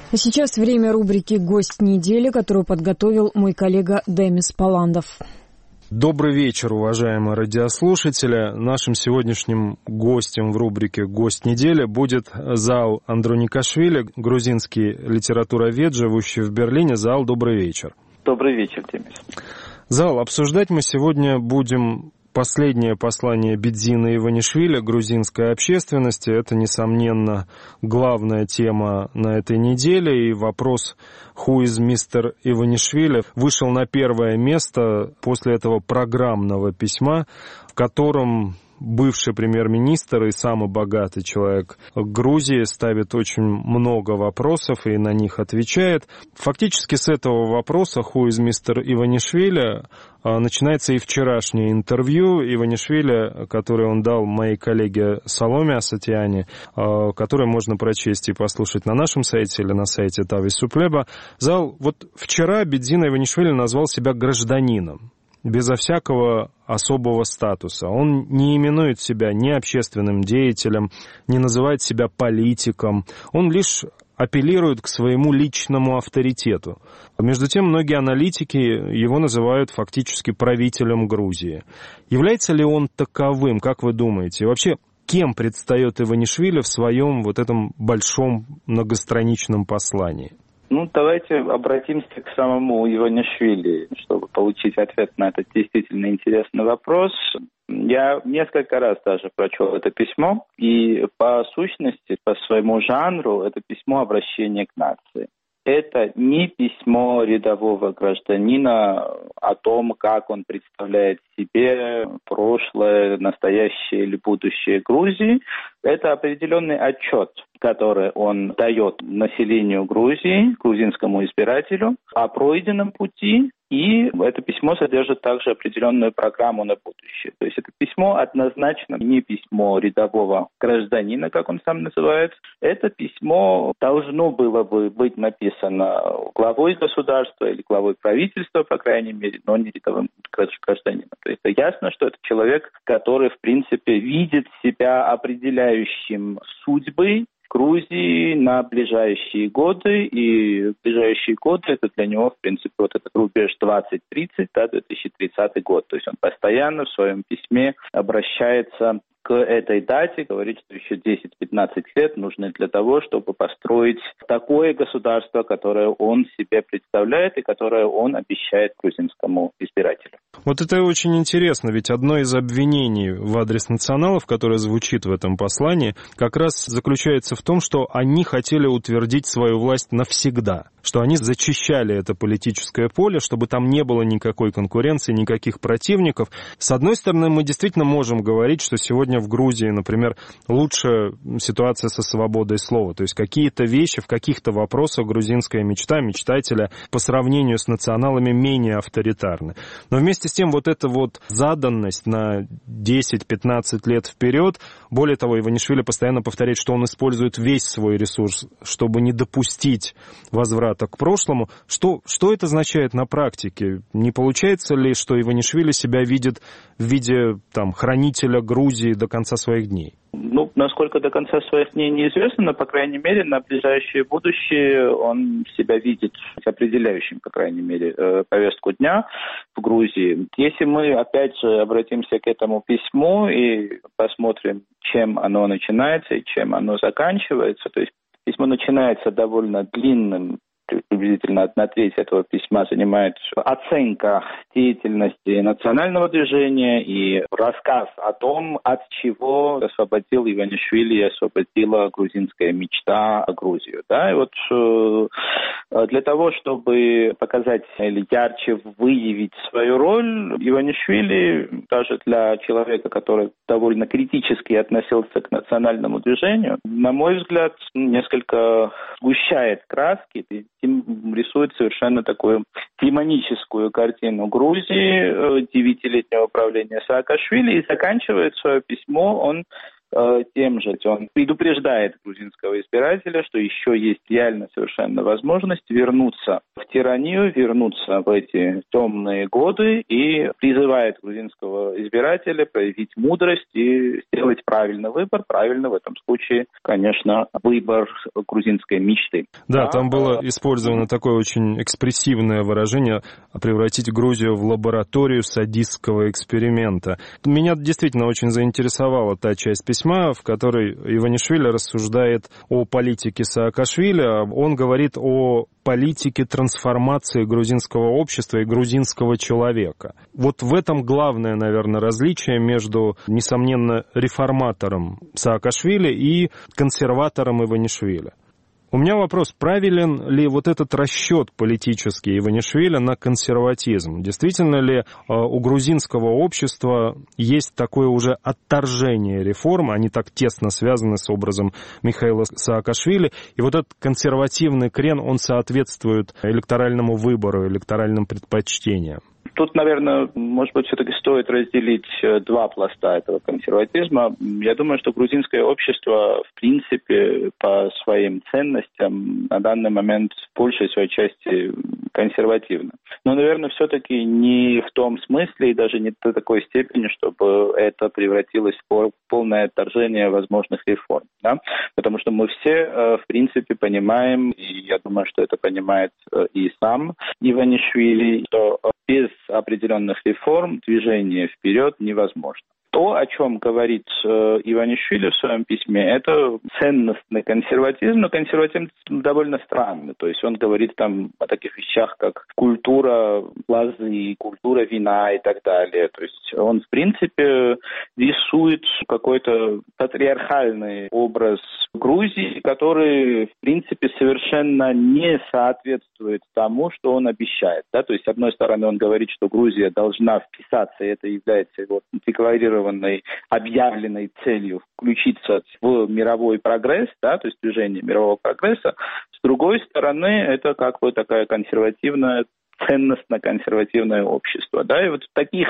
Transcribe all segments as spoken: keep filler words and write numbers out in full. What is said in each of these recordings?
А сейчас время рубрики «Гость недели», которую подготовил мой коллега Демис Паландов. Добрый вечер, уважаемые радиослушатели. Нашим сегодняшним гостем в рубрике «Гость недели» будет Зал Андроникашвили, грузинский литературовед, живущий в Берлине. Зал, добрый вечер. Добрый вечер, Демис. Зал, обсуждать мы сегодня будем последнее послание Бедзина Иванишвили грузинской общественности. Это, несомненно, главная тема на этой неделе. И вопрос «Who is мистер Иванишвили» вышел на первое место после этого программного письма, в котором бывший премьер-министр и самый богатый человек Грузии ставит очень много вопросов и на них отвечает. Фактически с этого вопроса «Who is мистер Иванишвили» начинается и вчерашнее интервью Иванишвили, которое он дал моей коллеге Саломе Асатиане, которое можно прочесть и послушать на нашем сайте или на сайте Тавис Суплеба. Зал, вот вчера Бедзин Иванишвили назвал себя гражданином, безо всякого особого статуса. Он не именует себя ни общественным деятелем, не называет себя политиком. Он лишь апеллирует к своему личному авторитету. Между тем, многие аналитики его называют фактически правителем Грузии. Является ли он таковым, как вы думаете? И вообще, кем предстает Иванишвили в своем вот этом большом многостраничном послании? Ну, давайте обратимся к самому Иванишвили, чтобы получить ответ на этот действительно интересный вопрос. Я несколько раз даже прочел это письмо, и по сущности, по своему жанру, это письмо обращения к нации. Это не письмо рядового гражданина о том, как он представляет себе прошлое, настоящее или будущее Грузии. Это определенный отчет, который он дает населению Грузии, грузинскому избирателю, о пройденном пути. И это письмо содержит также определенную программу на будущее. То есть это письмо однозначно не письмо рядового гражданина, как он сам называет. Это письмо должно было бы быть написано главой государства или главой правительства, по крайней мере, но не рядовым гражданином. То есть это ясно, что это человек, который, в принципе, видит себя определяющим судьбы Грузии на ближайшие годы, и ближайшие годы это для него, в принципе, вот этот рубеж двадцать тридцать, да, две тысячи тридцатый год. То есть он постоянно в своем письме обращается к этой дате, говорит, что еще десять-пятнадцать лет нужны для того, чтобы построить такое государство, которое он себе представляет и которое он обещает грузинскому избирателю. Вот это очень интересно, ведь одно из обвинений в адрес националов, которое звучит в этом послании, как раз заключается в том, что они хотели утвердить свою власть навсегда, что они зачищали это политическое поле, чтобы там не было никакой конкуренции, никаких противников. С одной стороны, мы действительно можем говорить, что сегодня в Грузии, например, лучше ситуация со свободой слова, то есть какие-то вещи в каких-то вопросах грузинская мечта, мечтателя по сравнению с националами менее авторитарны. Но вместе с тем вот эта вот заданность на десять-пятнадцать лет вперед, более того, Иванишвили постоянно повторяет, что он использует весь свой ресурс, чтобы не допустить возврата к прошлому. Что, что это означает на практике? Не получается ли, что Иванишвили себя видит в виде там, хранителя Грузии до конца своих дней? Ну, насколько до конца своих дней неизвестно, но, по крайней мере, на ближайшее будущее он себя видит определяющим, по крайней мере, повестку дня в Грузии. Если мы, опять же, обратимся к этому письму и посмотрим, чем оно начинается и чем оно заканчивается, то есть письмо начинается довольно длинным, приблизительно одна треть этого письма занимает оценка деятельности национального движения и рассказ о том, от чего освободил Иванишвили и освободила грузинская мечта Грузию. Да? И вот э, для того, чтобы показать или ярче выявить свою роль, Иванишвили, даже для человека, который довольно критически относился к национальному движению, на мой взгляд, несколько сгущает краски, рисует совершенно такую демоническую картину Грузии, девятилетнего правления Саакашвили, и заканчивает свое письмо он э, тем же. Он предупреждает грузинского избирателя, что еще есть реально совершенно возможность вернуться в тиранию, вернуться в эти темные годы и призывает грузинского избирателя проявить мудрость и сделать правильный выбор. Правильно в этом случае, конечно, выбор грузинской мечты. Да, да, там было использовано такое очень экспрессивное выражение «превратить Грузию в лабораторию садистского эксперимента». Меня действительно очень заинтересовала та часть письма, в которой Иванишвили рассуждает о политике Саакашвили. Он говорит о политике трансформации грузинского общества и грузинского человека. Вот в этом главное, наверное, различие между, несомненно, реформатором Саакашвили и консерватором Иванишвили. У меня вопрос, правилен ли вот этот расчет политический Иванишвили на консерватизм? Действительно ли у грузинского общества есть такое уже отторжение реформ, они так тесно связаны с образом Михаила Саакашвили, и вот этот консервативный крен, он соответствует электоральному выбору, электоральным предпочтениям? Тут, наверное, может быть, все-таки стоит разделить два пласта этого консерватизма. Я думаю, что грузинское общество, в принципе, по своим ценностям на данный момент в большей своей части консервативно. Но, наверное, все-таки не в том смысле и даже не до такой степени, чтобы это превратилось в полное отторжение возможных реформ. Да? Потому что мы все, в принципе, понимаем, и я думаю, что это понимает и сам Иванишвили, что без определенных реформ движение вперед невозможно. То, о чем говорит э, Иванишвили в своем письме, это ценностный консерватизм, но консерватизм довольно странный. То есть он говорит там о таких вещах, как культура лозы, культура вина и так далее. То есть он, в принципе, рисует какой-то патриархальный образ Грузии, который, в принципе, совершенно не соответствует тому, что он обещает. Да? То есть, с одной стороны, он говорит, что Грузия должна вписаться, и это является его декларированной, объявленной целью включиться в мировой прогресс, да, то есть движение мирового прогресса. С другой стороны, это как бы такая консервативная, ценностно-консервативное общество. Да? И вот таких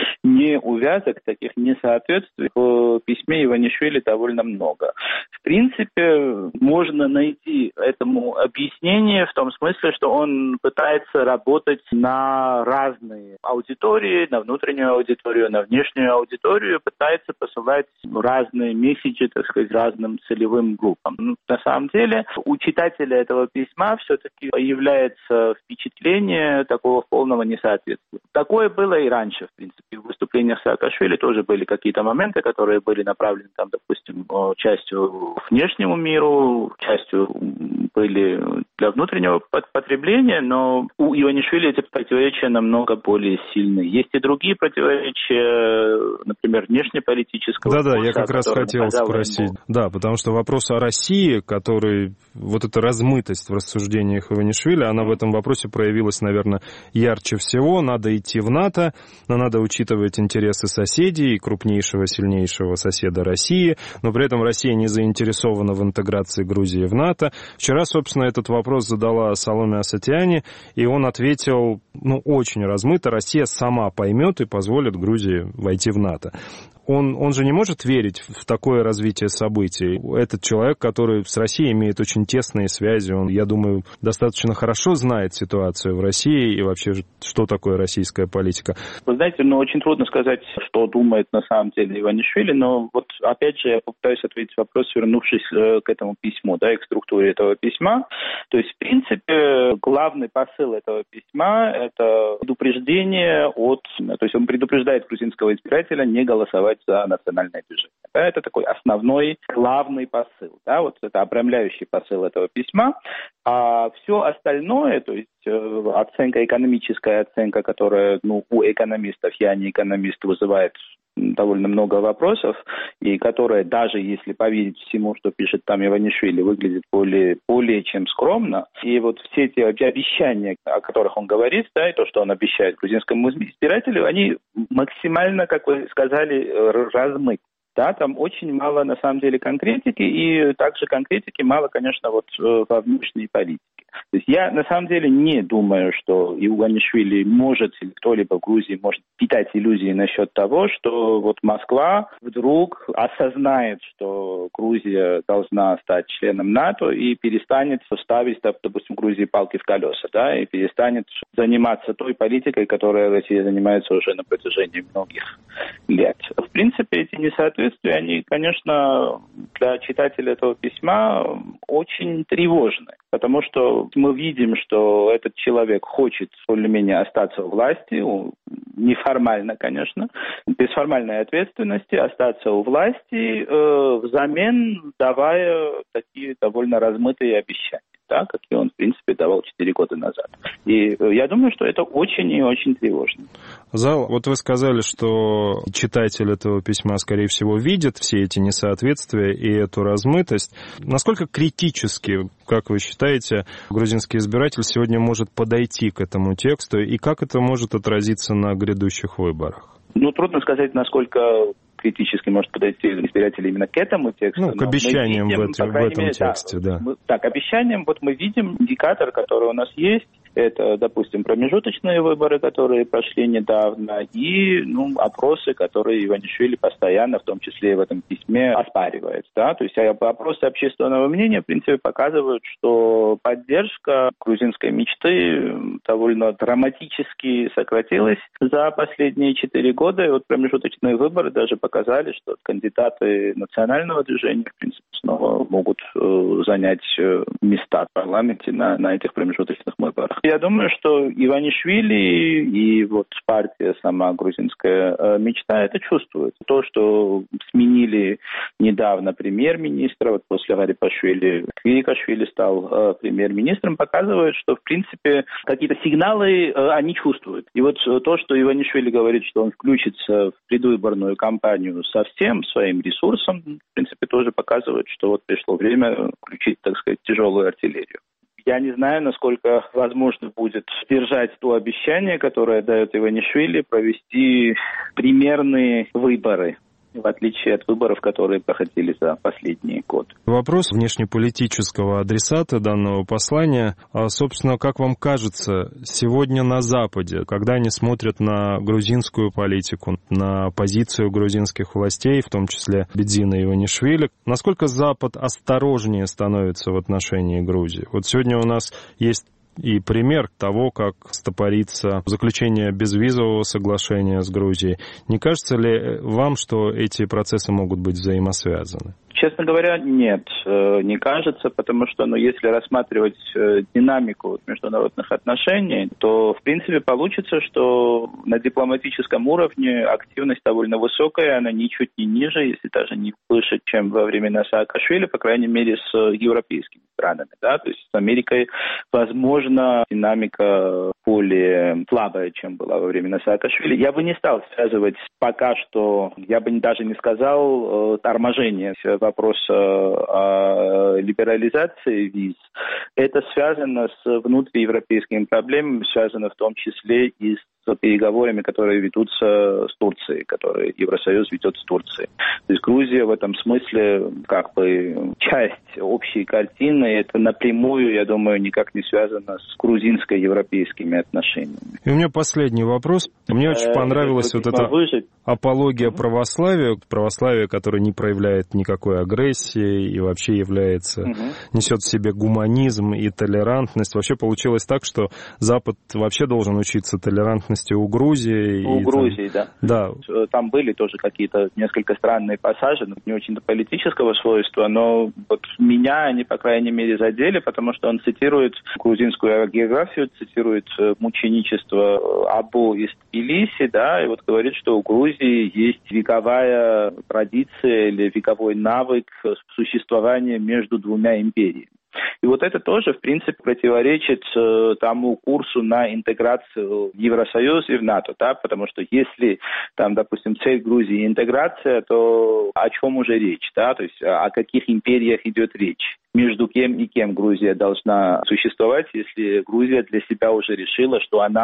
неувязок, таких несоответствий в письме Иванишвили довольно много. В принципе, можно найти этому объяснение в том смысле, что он пытается работать на разные аудитории, на внутреннюю аудиторию, на внешнюю аудиторию, пытается посылать разные месседжи, так сказать, разным целевым группам. Ну, на самом деле, у читателя этого письма все-таки появляется впечатление такого полного несоответствия. Такое было и раньше, в принципе. В выступлениях Саакашвили тоже были какие-то моменты, которые были направлены, там, допустим, частью внешнему миру, частью были для внутреннего потребления, но у Иванишвили эти противоречия намного более сильные. Есть и другие противоречия, например, внешнеполитического. Да-да, я как раз хотел спросить. Ему. Да, потому что вопрос о России, который, вот эта размытость в рассуждениях Иванишвили, она в этом вопросе проявилась, наверное, ярче всего. Надо идти в НАТО, но надо учитывать интересы соседей, крупнейшего, сильнейшего соседа России, но при этом Россия не заинтересована в интеграции Грузии в НАТО. Вчера, собственно, этот вопрос задала Саломе Асатиани, и он ответил, ну, очень размыто: Россия сама поймет и позволит Грузии войти в НАТО. Он, он же не может верить в такое развитие событий. Этот человек, который с Россией имеет очень тесные связи, он, я думаю, достаточно хорошо знает ситуацию в России и вообще, что такое российская политика. Вы знаете, ну, очень трудно сказать, что думает на самом деле Иванишвили, но вот опять же я попытаюсь ответить вопрос, вернувшись к этому письму, да, и к структуре этого письма. То есть, в принципе, главный посыл этого письма – это предупреждение от... То есть он предупреждает грузинского избирателя не голосовать за национальное движение. Да, это такой основной, главный посыл. Да, вот это обрамляющий посыл этого письма. А все остальное, то есть э, оценка, экономическая оценка, которая, ну, у экономистов, я не экономист, вызывает довольно много вопросов, и которая, даже если поверить всему, что пишет там Иванишвили, выглядит более, более чем скромно. И вот все эти обещания, о которых он говорит, да, и то, что он обещает грузинскому избирателю, они максимально, как вы сказали, размыты. Да, там очень мало, на самом деле, конкретики, и также конкретики мало, конечно, вот во внешней политике. То есть я на самом деле не думаю, что Иванишвили может, или кто-либо в Грузии может питать иллюзии насчет того, что вот Москва вдруг осознает, что Грузия должна стать членом НАТО и перестанет ставить, допустим, Грузии палки в колеса, да, и перестанет заниматься той политикой, которой Россия занимается уже на протяжении многих лет. В принципе, эти несоответствия, они, конечно, для читателя этого письма очень тревожны, потому что мы видим, что этот человек хочет более-менее остаться у власти, неформально, конечно, без формальной ответственности, остаться у власти, э, взамен давая такие довольно размытые обещания, да, какие он, в принципе, давал четыре года назад. И я думаю, что это очень и очень тревожно. Зал, вот вы сказали, что читатель этого письма, скорее всего, видит все эти несоответствия и эту размытость. Насколько критически, как вы считаете, грузинский избиратель сегодня может подойти к этому тексту, и как это может отразиться на грядущих выборах? Ну, трудно сказать, насколько критически может подойти избиратель именно к этому тексту. Ну, к обещаниям видим, в, это, в этом мере, тексте, да. да. Мы, так, обещаниям, вот мы видим индикатор, который у нас есть. Это, допустим, промежуточные выборы, которые прошли недавно, и ну, опросы, которые Иванишвили постоянно, в том числе и в этом письме, оспаривает. Да? То есть опросы общественного мнения, в принципе, показывают, что поддержка грузинской мечты довольно драматически сократилась за последние четыре года. И вот промежуточные выборы даже показали, что кандидаты национального движения, в принципе, снова могут э, занять э, места в парламенте на, на этих промежуточных выборах. Я думаю, что Иванишвили и вот партия сама грузинская э, мечта это чувствует. То, что сменили недавно премьер-министра, вот после Гарипашвили Квирикашвили стал э, премьер-министром, показывает, что, в принципе, какие-то сигналы э, они чувствуют. И вот э, то, что Иванишвили говорит, что он включится в предвыборную кампанию со всем своим ресурсом, в принципе, тоже показывает, что вот пришло время включить, так сказать, тяжелую артиллерию. Я не знаю, насколько возможно будет сдержать то обещание, которое дает Иванишвили, провести примерные выборы, в отличие от выборов, которые проходили за последние годы. Вопрос внешнеполитического адресата данного послания. А, собственно, как вам кажется, сегодня на Западе, когда они смотрят на грузинскую политику, на позицию грузинских властей, в том числе Бедзина Иванишвили, насколько Запад осторожнее становится в отношении Грузии? Вот сегодня у нас есть и пример того, как стопорится заключение безвизового соглашения с Грузией. Не кажется ли вам, что эти процессы могут быть взаимосвязаны? Честно говоря, нет, не кажется, потому что, ну, если рассматривать динамику международных отношений, то, в принципе, получится, что на дипломатическом уровне активность довольно высокая, она ничуть не ниже, если даже не выше, чем во времена Саакашвили, по крайней мере, с европейскими странами, да, то есть с Америкой, возможно, динамика более слабая, чем была во времена Саакашвили. Я бы не стал связывать пока что, я бы даже не сказал, торможение вопроса о либерализации виз. Это связано с внутриевропейскими проблемами, связано в том числе и с переговорами, которые ведутся с Турцией, которые Евросоюз ведет с Турцией. То есть Грузия в этом смысле как бы часть общей картины, это напрямую, я думаю, никак не связано с грузинско-европейскими отношениями. И у меня последний вопрос. Мне очень понравилась вот эта апология православия, православие, которое не проявляет никакой агрессии и вообще является, угу. несет в себе гуманизм и толерантность. Вообще получилось так, что Запад вообще должен учиться толерантности у Грузии. У и Грузии, там, да. да. Там были тоже какие-то несколько странные пассажи, не очень политического свойства, но вот меня они, по крайней мере, задели, потому что он цитирует грузинскую географию, цитирует мученичество Абу из Тбилиси, да, и вот говорит, что у Грузии есть вековая традиция или вековой навык существования между двумя империями. И вот это тоже, в принципе, противоречит э, тому курсу на интеграцию в Евросоюз и в НАТО, да, потому что если, там, допустим, цель Грузии интеграция, то о чем уже речь, да, то есть о каких империях идет речь? Между кем и кем Грузия должна существовать, если Грузия для себя уже решила, что она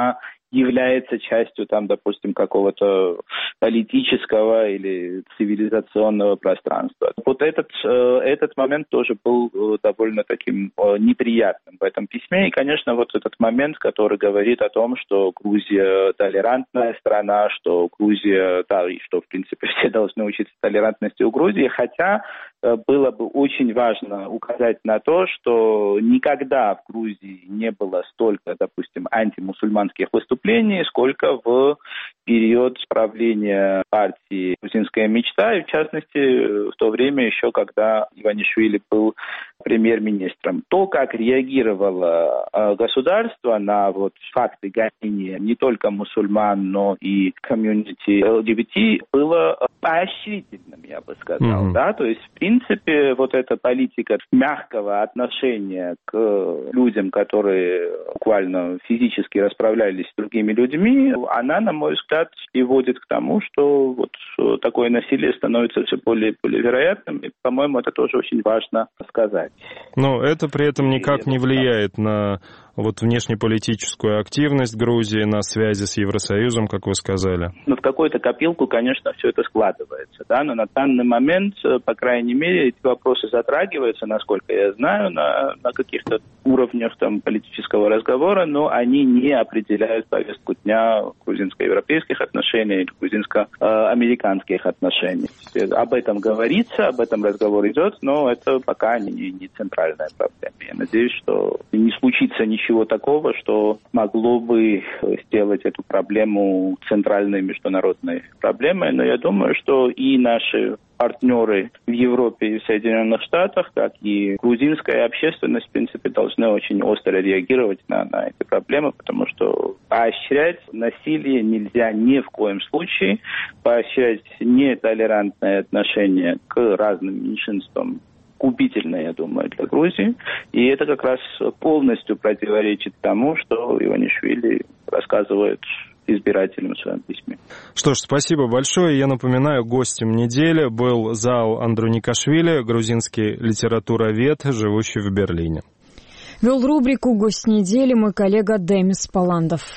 является частью, там, допустим, какого-то политического или цивилизационного пространства. Вот этот, этот момент тоже был довольно таким неприятным в этом письме. И, конечно, вот этот момент, который говорит о том, что Грузия толерантная страна, что Грузия, да, и что, в принципе, все должны учиться толерантности у Грузии, хотя было бы очень важно указать на то, что никогда в Грузии не было столько, допустим, антимусульманских выступлений, сколько в период правления партии «Грузинская мечта», и в частности в то время еще, когда Иванишвили был премьер-министром. То, как реагировало государство на вот факты гонения не только мусульман, но и комьюнити эл джи би ти, было поощрительным, я бы сказал. Mm-hmm. Да? То есть, в принципе, вот эта политика мягкого отношения к людям, которые буквально физически расправлялись с другими людьми, она, на мой взгляд, приводит к тому, что вот такое насилие становится все более и более вероятным. И, по-моему, это тоже очень важно сказать. Но это при этом никак не влияет на вот внешнеполитическую активность Грузии, на связи с Евросоюзом, как вы сказали. Ну, в какую-то копилку, конечно, все это складывается, да, но на данный момент, по крайней мере, эти вопросы затрагиваются, насколько я знаю, на, на каких-то уровнях там политического разговора, но они не определяют повестку дня грузинско-европейских отношений или грузинско-американских отношений. Об этом говорится, об этом разговор идет, но это пока не, не центральная проблема. Я надеюсь, что не случится ничего Ничего такого, что могло бы сделать эту проблему центральной международной проблемой. Но я думаю, что и наши партнеры в Европе и в Соединенных Штатах, как и грузинская общественность, в принципе, должны очень остро реагировать на, на эти проблемы, потому что поощрять насилие нельзя ни в коем случае, поощрять нетолерантное отношение к разным меньшинствам губительно, я думаю, для Грузии. И это как раз полностью противоречит тому, что Иванишвили рассказывает избирателям в своем письме. Что ж, спасибо большое. Я напоминаю, гостем недели был Зау Андроникашвили, грузинский литературовед, живущий в Берлине. Вел рубрику «Гость недели» мой коллега Демис Паландов.